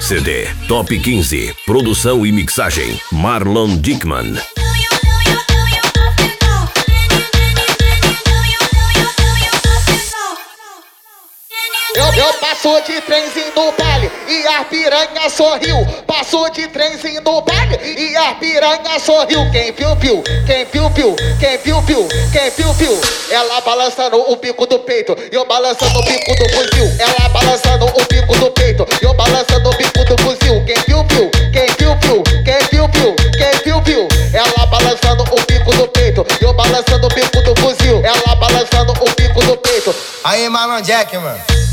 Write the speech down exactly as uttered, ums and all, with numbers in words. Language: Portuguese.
C D Top quinze. Produção e mixagem Marlon Dickman. Eu, eu passo de trenzinho no baile e a piranha sorriu. Passo de trenzinho no baile e a piranha sorriu. Quem viu, viu, quem viu, viu, quem viu, viu, quem viu, viu. Ela balançando o bico do peito e eu balançando o bico do fuzil. Ela balançando o bico do peito e eu balançando o bico do fuzil. Quem viu, viu, quem viu, viu, quem viu, viu, quem viu, viu. Ela balançando o bico do peito e eu balançando o bico do fuzil. Ela balançando o bico do peito. Aí, Marlon Jackman.